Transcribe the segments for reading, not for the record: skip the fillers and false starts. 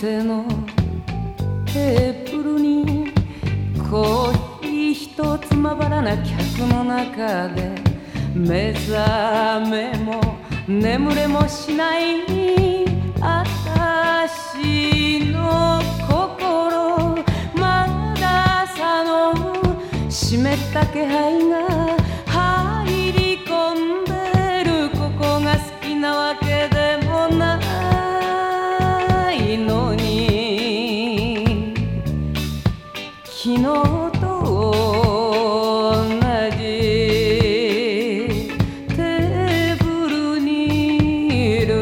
店のテーブルにコーヒー一つまばらな客の中で目覚めも眠れもしない私の心、まだ朝の湿った気配が入り込んでる。ここが好きなわけでもないのに、昨日と同じテーブルにいる。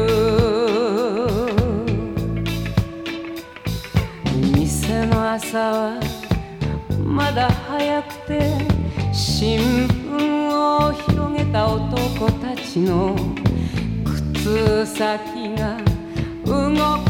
店の朝はまだ早くて、新聞を広げた男たちの靴先が動く